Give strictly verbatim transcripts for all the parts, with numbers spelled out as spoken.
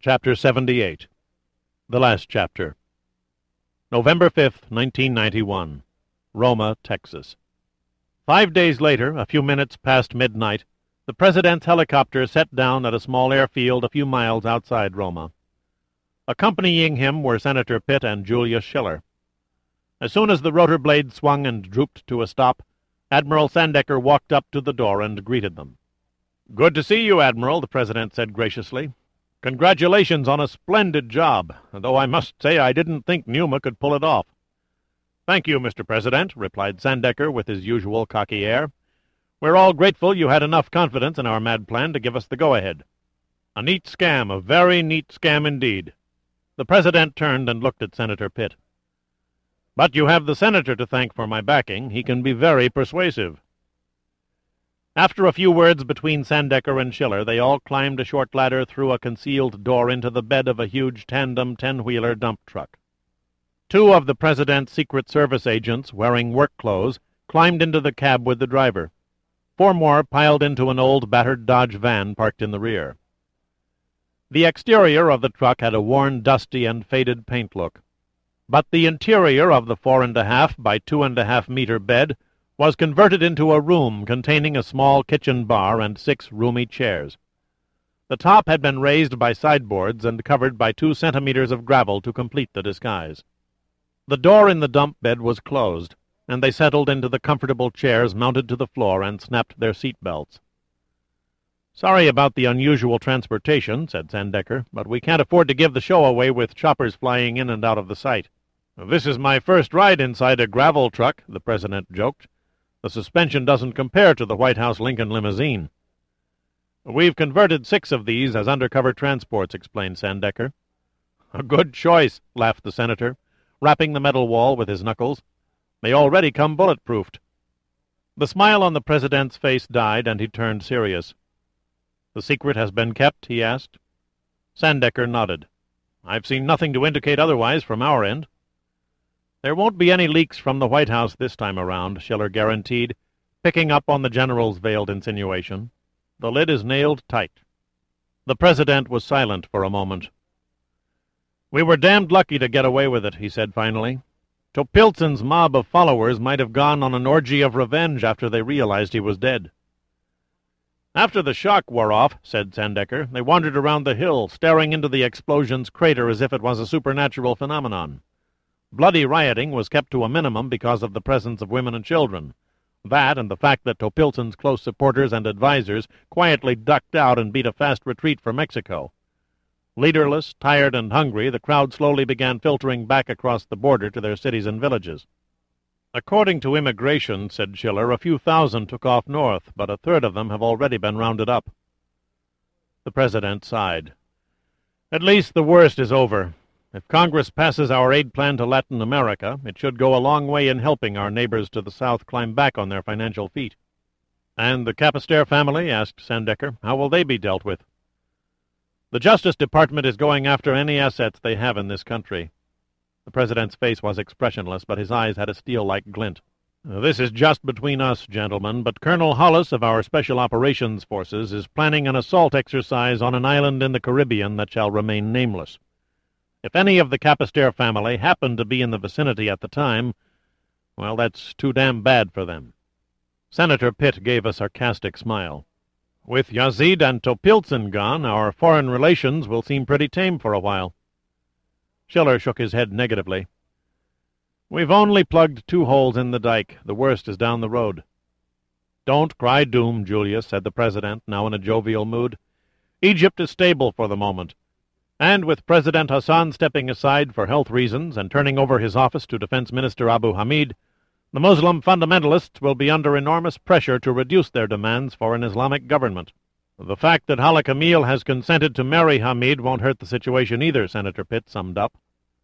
Chapter seventy-eight. The last chapter. November fifth, nineteen ninety-one. Roma, Texas. Five days later, a few minutes past midnight, the President's helicopter set down at a small airfield a few miles outside Roma. Accompanying him were Senator Pitt and Julius Schiller. As soon as the rotor blade swung and drooped to a stop, Admiral Sandecker walked up to the door and greeted them. "Good to see you, Admiral," the President said graciously. "Congratulations on a splendid job, though I must say I didn't think Numa could pull it off." "Thank you, Mister President," replied Sandecker with his usual cocky air. "We're all grateful you had enough confidence in our mad plan to give us the go-ahead. A neat scam, a very neat scam indeed." The President turned and looked at Senator Pitt. "But you have the Senator to thank for my backing. He can be very persuasive." After a few words between Sandecker and Schiller, they all climbed a short ladder through a concealed door into the bed of a huge tandem ten-wheeler dump truck. Two of the President's Secret Service agents, wearing work clothes, climbed into the cab with the driver. Four more piled into an old, battered Dodge van parked in the rear. The exterior of the truck had a worn, dusty, and faded paint look, but the interior of the four-and-a-half by two-and-a-half-meter bed was converted into a room containing a small kitchen bar and six roomy chairs. The top had been raised by sideboards and covered by two centimeters of gravel to complete the disguise. The door in the dump bed was closed, and they settled into the comfortable chairs mounted to the floor and snapped their seat belts. "Sorry about the unusual transportation," said Sandecker, "but we can't afford to give the show away with choppers flying in and out of the site." "This is my first ride inside a gravel truck," the President joked. "The suspension doesn't compare to the White House Lincoln limousine." "We've converted six of these as undercover transports," explained Sandecker. "A good choice," laughed the Senator, rapping the metal wall with his knuckles. "They already come bullet-proofed." The smile on the President's face died, and he turned serious. "The secret has been kept?" he asked. Sandecker nodded. "I've seen nothing to indicate otherwise from our end." "There won't be any leaks from the White House this time around," Schiller guaranteed, picking up on the General's veiled insinuation. "The lid is nailed tight." The President was silent for a moment. "We were damned lucky to get away with it," he said finally. "Topilson's mob of followers might have gone on an orgy of revenge after they realized he was dead." "After the shock wore off," said Sandecker, "they wandered around the hill, staring into the explosion's crater as if it was a supernatural phenomenon. Bloody rioting was kept to a minimum because of the presence of women and children. That, and the fact that Topilson's close supporters and advisers quietly ducked out and beat a fast retreat for Mexico. Leaderless, tired, and hungry, the crowd slowly began filtering back across the border to their cities and villages. "According to immigration," said Schiller, "a few thousand took off north, but a third of them have already been rounded up." The President sighed. "At least the worst is over. If Congress passes our aid plan to Latin America, it should go a long way in helping our neighbors to the south climb back on their financial feet." "And the Capister family?" asked Sandecker. "How will they be dealt with?" "The Justice Department is going after any assets they have in this country." The President's face was expressionless, but his eyes had a steel-like glint. "This is just between us, gentlemen, but Colonel Hollis of our Special Operations Forces is planning an assault exercise on an island in the Caribbean that shall remain nameless. If any of the Capister family happen to be in the vicinity at the time, well, that's too damn bad for them." Senator Pitt gave a sarcastic smile. "With Yazid and Topilson gone, our foreign relations will seem pretty tame for a while." Schiller shook his head negatively. "We've only plugged two holes in the dike. The worst is down the road." "Don't cry doom, Julius," said the President, now in a jovial mood. "Egypt is stable for the moment, and with President Hassan stepping aside for health reasons and turning over his office to Defense Minister Abu Hamid, the Muslim fundamentalists will be under enormous pressure to reduce their demands for an Islamic government. The fact that Hala Kamil has consented to marry Hamid won't hurt the situation either," Senator Pitt summed up.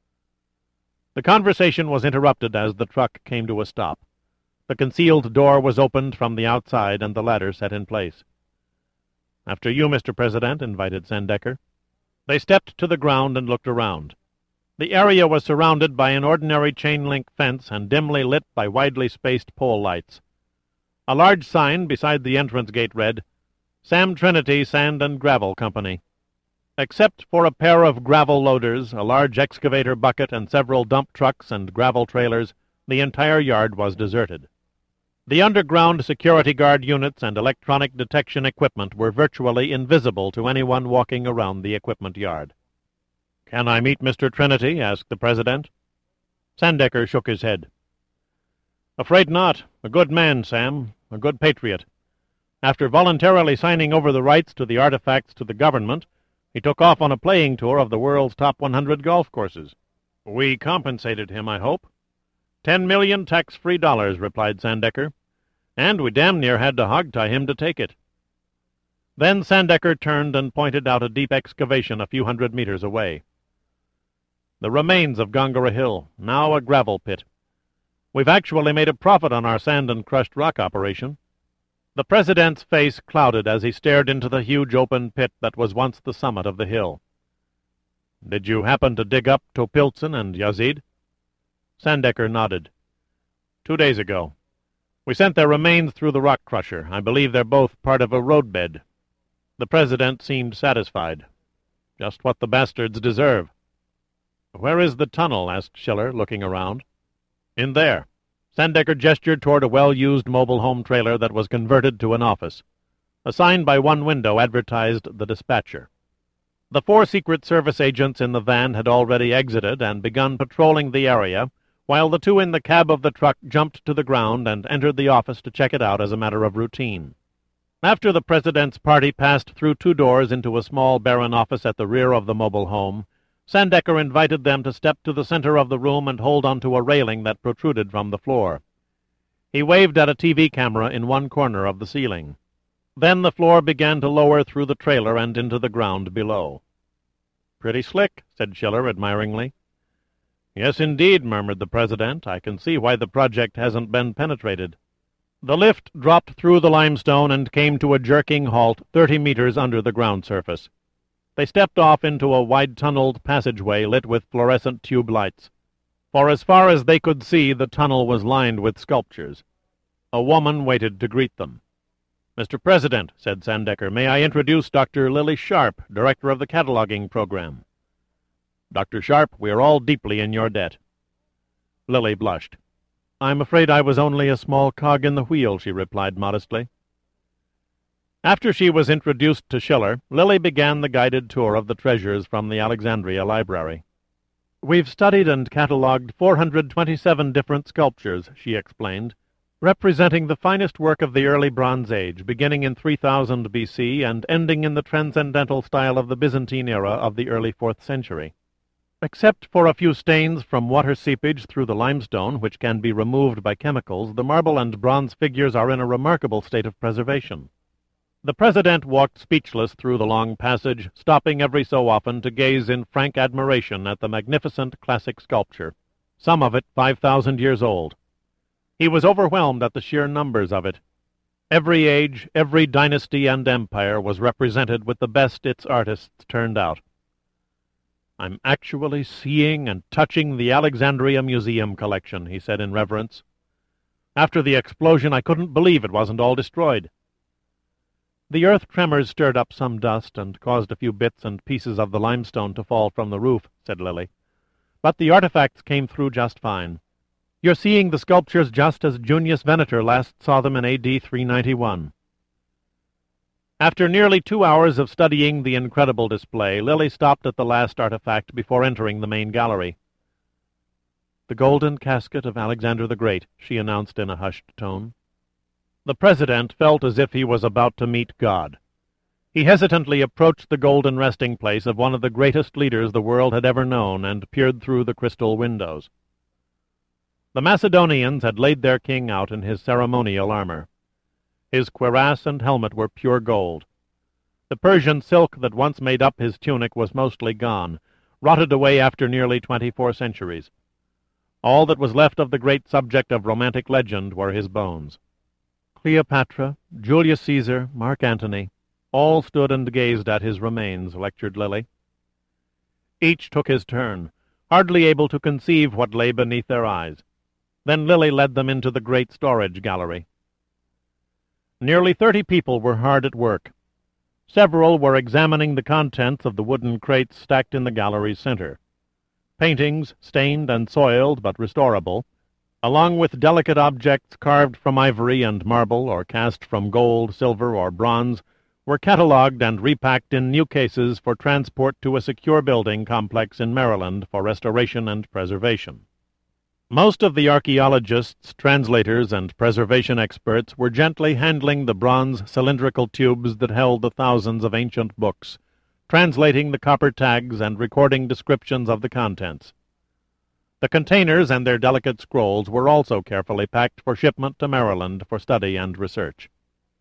The conversation was interrupted as the truck came to a stop. The concealed door was opened from the outside and the ladder set in place. "After you, Mister President," invited Sandecker. They stepped to the ground and looked around. The area was surrounded by an ordinary chain-link fence and dimly lit by widely spaced pole lights. A large sign beside the entrance gate read, "Sam Trinity Sand and Gravel Company." Except for a pair of gravel loaders, a large excavator bucket, and several dump trucks and gravel trailers, the entire yard was deserted. The underground security guard units and electronic detection equipment were virtually invisible to anyone walking around the equipment yard. "Can I meet Mister Trinity?" asked the President. Sandecker shook his head. "Afraid not. A good man, Sam. A good patriot. After voluntarily signing over the rights to the artifacts to the government, he took off on a playing tour of the world's top one hundred golf courses. We compensated him, I hope." Ten million tax-free dollars," replied Sandecker. "And we damn near had to hog-tie him to take it." Then Sandecker turned and pointed out a deep excavation a few hundred meters away. "The remains of Gongora Hill, now a gravel pit. We've actually made a profit on our sand and crushed rock operation." The President's face clouded as he stared into the huge open pit that was once the summit of the hill. "Did you happen to dig up Topilzin and Yazid?" Sandecker nodded. Two days ago. We sent their remains through the rock crusher. I believe they're both part of a roadbed." The President seemed satisfied. "Just what the bastards deserve." "Where is the tunnel?" asked Schiller, looking around. "In there." Sandecker gestured toward a well-used mobile home trailer that was converted to an office. A sign by one window advertised the dispatcher. The four Secret Service agents in the van had already exited and begun patrolling the area, while the two in the cab of the truck jumped to the ground and entered the office to check it out as a matter of routine. After the President's party passed through two doors into a small barren office at the rear of the mobile home, Sandecker invited them to step to the center of the room and hold onto a railing that protruded from the floor. He waved at a T V camera in one corner of the ceiling. Then the floor began to lower through the trailer and into the ground below. "Pretty slick," said Schiller admiringly. "Yes, indeed," murmured the President. "I can see why the project hasn't been penetrated." The lift dropped through the limestone and came to a jerking halt thirty meters under the ground surface. They stepped off into a wide-tunneled passageway lit with fluorescent tube lights. For as far as they could see, the tunnel was lined with sculptures. A woman waited to greet them. "Mister President," said Sandecker, "may I introduce Doctor Lily Sharp, Director of the Cataloging Program." "Doctor Sharp, we are all deeply in your debt." Lily blushed. "I'm afraid I was only a small cog in the wheel," she replied modestly. After she was introduced to Schiller, Lily began the guided tour of the treasures from the Alexandria Library. "We've studied and catalogued four hundred twenty-seven different sculptures," she explained, "representing the finest work of the early Bronze Age, beginning in three thousand B C and ending in the transcendental style of the Byzantine era of the early fourth century. Except for a few stains from water seepage through the limestone, which can be removed by chemicals, the marble and bronze figures are in a remarkable state of preservation." The President walked speechless through the long passage, stopping every so often to gaze in frank admiration at the magnificent classic sculpture, some of it five thousand years old. He was overwhelmed at the sheer numbers of it. Every age, every dynasty and empire was represented with the best its artists turned out. "I'm actually seeing and touching the Alexandria Museum collection," he said in reverence. "After the explosion, I couldn't believe it wasn't all destroyed." The earth tremors stirred up some dust and caused a few bits and pieces of the limestone to fall from the roof, said Lily. "But the artifacts came through just fine. You're seeing the sculptures just as Junius Venator last saw them in A D three ninety-one. After nearly two hours of studying the incredible display, Lily stopped at the last artifact before entering the main gallery. "The golden casket of Alexander the Great," she announced in a hushed tone. The President felt as if he was about to meet God. He hesitantly approached the golden resting place of one of the greatest leaders the world had ever known and peered through the crystal windows. The Macedonians had laid their king out in his ceremonial armor. His cuirass and helmet were pure gold. The Persian silk that once made up his tunic was mostly gone, rotted away after nearly twenty-four centuries. All that was left of the great subject of romantic legend were his bones. Cleopatra, Julius Caesar, Mark Antony, all stood and gazed at his remains, lectured Lily. Each took his turn, hardly able to conceive what lay beneath their eyes. Then Lily led them into the great storage gallery. Nearly thirty people were hard at work. Several were examining the contents of the wooden crates stacked in the gallery's center. Paintings, stained and soiled but restorable, along with delicate objects carved from ivory and marble or cast from gold, silver, or bronze, were catalogued and repacked in new cases for transport to a secure building complex in Maryland for restoration and preservation. Most of the archaeologists, translators, and preservation experts were gently handling the bronze cylindrical tubes that held the thousands of ancient books, translating the copper tags and recording descriptions of the contents. The containers and their delicate scrolls were also carefully packed for shipment to Maryland for study and research.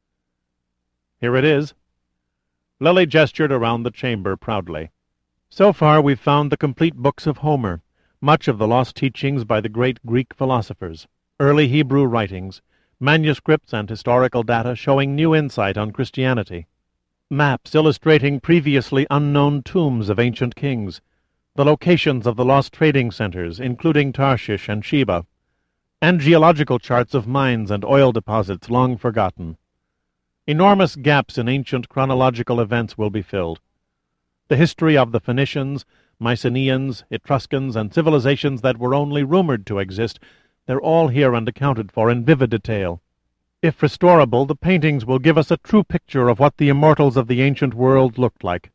Here it is. Lily gestured around the chamber proudly. So far we've found the complete books of Homer, much of the lost teachings by the great Greek philosophers, early Hebrew writings, manuscripts and historical data showing new insight on Christianity, maps illustrating previously unknown tombs of ancient kings, the locations of the lost trading centers, including Tarshish and Sheba, and geological charts of mines and oil deposits long forgotten. Enormous gaps in ancient chronological events will be filled. The history of the Phoenicians, Mycenaeans, Etruscans, and civilizations that were only rumored to exist, they're all here and accounted for in vivid detail. If restorable, the paintings will give us a true picture of what the immortals of the ancient world looked like.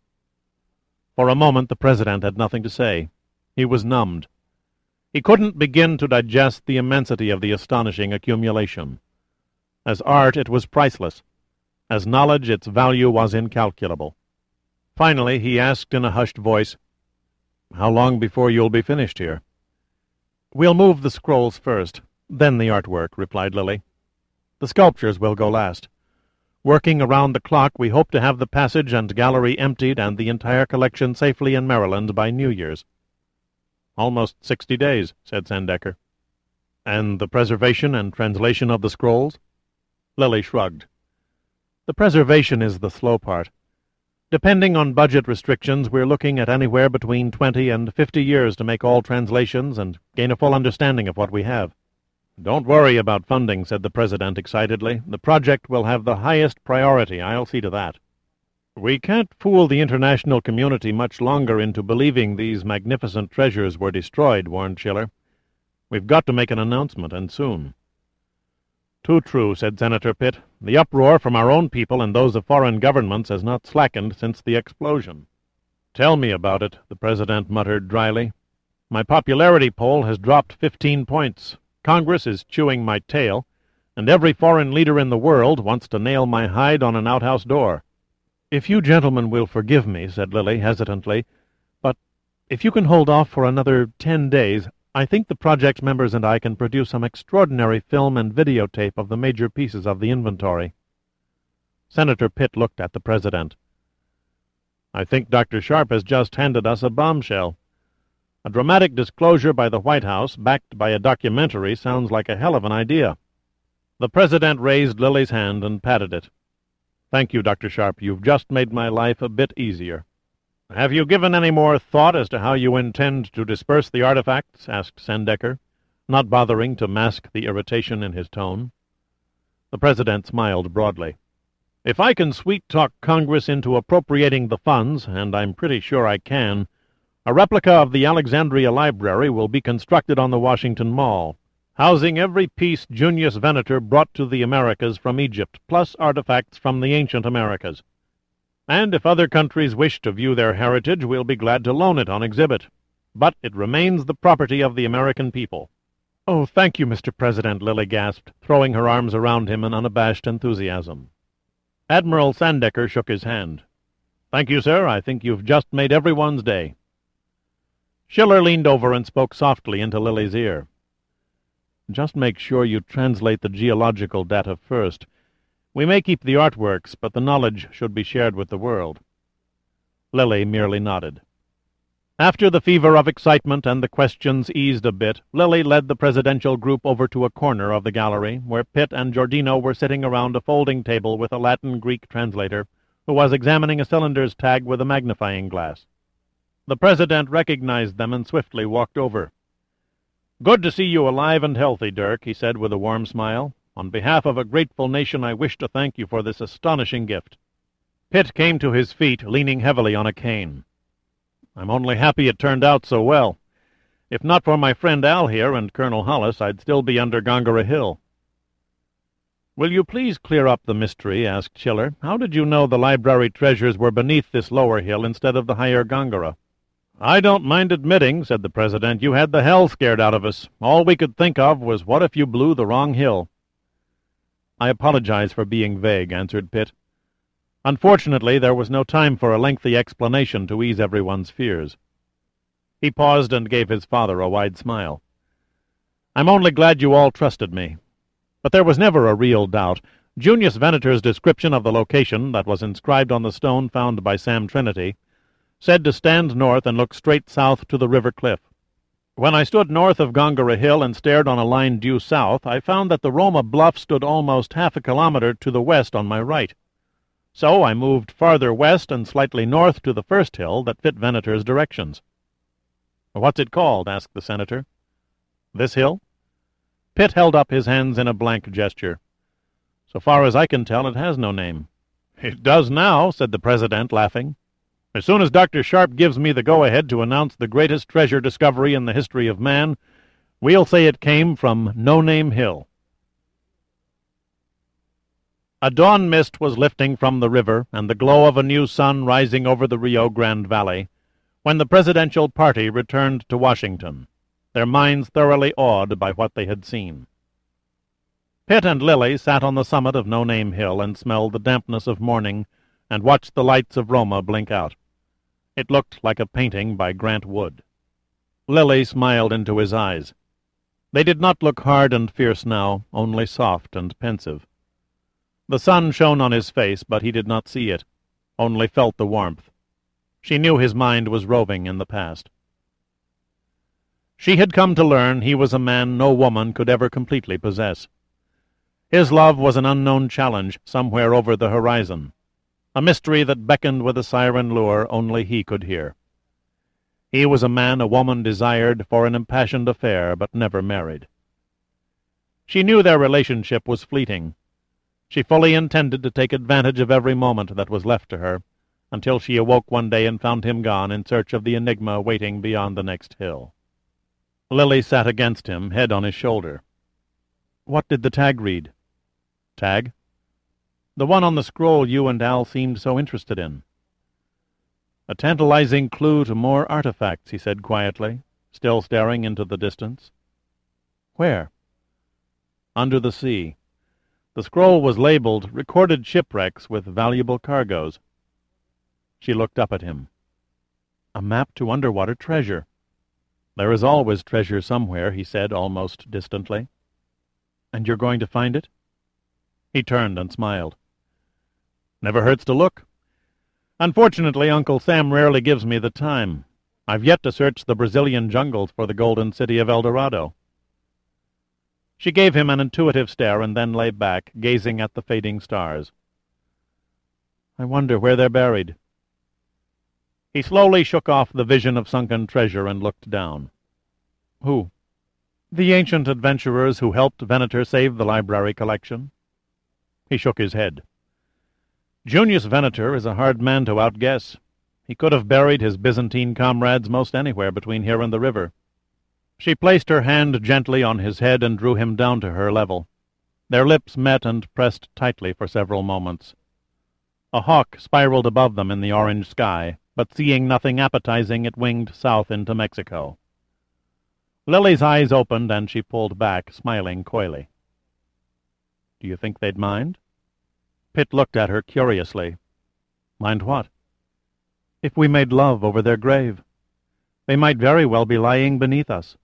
For a moment the President had nothing to say. He was numbed. He couldn't begin to digest the immensity of the astonishing accumulation. As art, it was priceless. As knowledge, its value was incalculable. Finally, he asked in a hushed voice, "How long before you'll be finished here?" "We'll move the scrolls first, then the artwork," replied Lily. "The sculptures will go last. Working around the clock, we hope to have the passage and gallery emptied and the entire collection safely in Maryland by New Year's." "Almost sixty days," said Sandecker. "And the preservation and translation of the scrolls?" Lily shrugged. "The preservation is the slow part. Depending on budget restrictions, we're looking at anywhere between twenty and fifty years to make all translations and gain a full understanding of what we have." "Don't worry about funding," said the President excitedly. "The project will have the highest priority. I'll see to that." "We can't fool the international community much longer into believing these magnificent treasures were destroyed," warned Schiller. "We've got to make an announcement, and soon." "Too true," said Senator Pitt. "The uproar from our own people and those of foreign governments has not slackened since the explosion." "Tell me about it," the President muttered dryly. "My popularity poll has dropped fifteen points. Congress is chewing my tail, and every foreign leader in the world wants to nail my hide on an outhouse door." "If you gentlemen will forgive me," said Lily hesitantly, "but if you can hold off for another ten days, I think the project members and I can produce some extraordinary film and videotape of the major pieces of the inventory." Senator Pitt looked at the President. "I think Doctor Sharp has just handed us a bombshell. A dramatic disclosure by the White House, backed by a documentary, sounds like a hell of an idea." The President raised Lily's hand and patted it. "Thank you, Doctor Sharp. You've just made my life a bit easier." "Have you given any more thought as to how you intend to disperse the artifacts?" asked Sandecker, not bothering to mask the irritation in his tone. The President smiled broadly. "If I can sweet-talk Congress into appropriating the funds, and I'm pretty sure I can, a replica of the Alexandria Library will be constructed on the Washington Mall, housing every piece Junius Venator brought to the Americas from Egypt, plus artifacts from the ancient Americas. And if other countries wish to view their heritage, we'll be glad to loan it on exhibit. But it remains the property of the American people." "Oh, thank you, Mister President," Lily gasped, throwing her arms around him in unabashed enthusiasm. Admiral Sandecker shook his hand. "Thank you, sir. I think you've just made everyone's day." Schiller leaned over and spoke softly into Lily's ear. "Just make sure you translate the geological data first. We may keep the artworks, but the knowledge should be shared with the world." Lily merely nodded. After the fever of excitement and the questions eased a bit, Lily led the presidential group over to a corner of the gallery, where Pitt and Giordino were sitting around a folding table with a Latin-Greek translator, who was examining a cylinder's tag with a magnifying glass. The President recognized them and swiftly walked over. "Good to see you alive and healthy, Dirk," he said with a warm smile. "On behalf of a grateful nation, I wish to thank you for this astonishing gift." Pitt came to his feet, leaning heavily on a cane. "I'm only happy it turned out so well. If not for my friend Al here and Colonel Hollis, I'd still be under Gongora Hill." "Will you please clear up the mystery?" asked Schiller. "How did you know the library treasures were beneath this lower hill instead of the higher Gongora?" "I don't mind admitting," said the President, "you had the hell scared out of us. All we could think of was what if you blew the wrong hill." "I apologize for being vague," answered Pitt. Unfortunately, there was no time for a lengthy explanation to ease everyone's fears. He paused and gave his father a wide smile. "I'm only glad you all trusted me. But there was never a real doubt. Junius Venator's description of the location that was inscribed on the stone found by Sam Trinity said to stand north and look straight south to the river cliff. When I stood north of Gongora Hill and stared on a line due south, I found that the Roma bluff stood almost half a kilometer to the west on my right. So I moved farther west and slightly north to the first hill that fit Venator's directions." "What's it called?" asked the senator. "This hill?" Pitt held up his hands in a blank gesture. "So far as I can tell, it has no name." "It does now," said the President, laughing. "As soon as Doctor Sharp gives me the go-ahead to announce the greatest treasure discovery in the history of man, we'll say it came from No Name Hill." A dawn mist was lifting from the river, and the glow of a new sun rising over the Rio Grande Valley, when the presidential party returned to Washington, their minds thoroughly awed by what they had seen. Pitt and Lily sat on the summit of No Name Hill and smelled the dampness of morning and watched the lights of Roma blink out. It looked like a painting by Grant Wood. Lily smiled into his eyes. They did not look hard and fierce now, only soft and pensive. The sun shone on his face, but he did not see it, only felt the warmth. She knew his mind was roving in the past. She had come to learn he was a man no woman could ever completely possess. His love was an unknown challenge somewhere over the horizon, a mystery that beckoned with a siren lure only he could hear. He was a man a woman desired for an impassioned affair, but never married. She knew their relationship was fleeting. She fully intended to take advantage of every moment that was left to her, until she awoke one day and found him gone in search of the enigma waiting beyond the next hill. Lily sat against him, head on his shoulder. "What did the tag read?" "Tag?" "The one on the scroll you and Al seemed so interested in." "A tantalizing clue to more artifacts," he said quietly, still staring into the distance. "Where?" "Under the sea. The scroll was labeled Recorded Shipwrecks with Valuable Cargoes." She looked up at him. "A map to underwater treasure." "There is always treasure somewhere," he said almost distantly. "And you're going to find it?" He turned and smiled. "Never hurts to look. Unfortunately, Uncle Sam rarely gives me the time. I've yet to search the Brazilian jungles for the golden city of El Dorado." She gave him an intuitive stare and then lay back, gazing at the fading stars. "I wonder where they're buried." He slowly shook off the vision of sunken treasure and looked down. "Who?" "The ancient adventurers who helped Venator save the library collection." He shook his head. "Junius Venator is a hard man to outguess. He could have buried his Byzantine comrades most anywhere between here and the river." She placed her hand gently on his head and drew him down to her level. Their lips met and pressed tightly for several moments. A hawk spiraled above them in the orange sky, but seeing nothing appetizing, it winged south into Mexico. Lily's eyes opened, and she pulled back, smiling coyly. "Do you think they'd mind?" Pitt looked at her curiously. "Mind what?" "If we made love over their grave. They might very well be lying beneath us."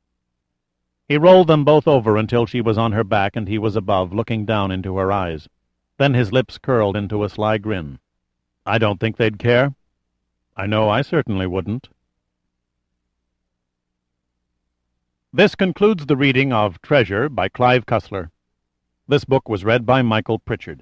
He rolled them both over until she was on her back and he was above, looking down into her eyes. Then his lips curled into a sly grin. "I don't think they'd care. I know I certainly wouldn't." This concludes the reading of Treasure by Clive Cussler. This book was read by Michael Pritchard.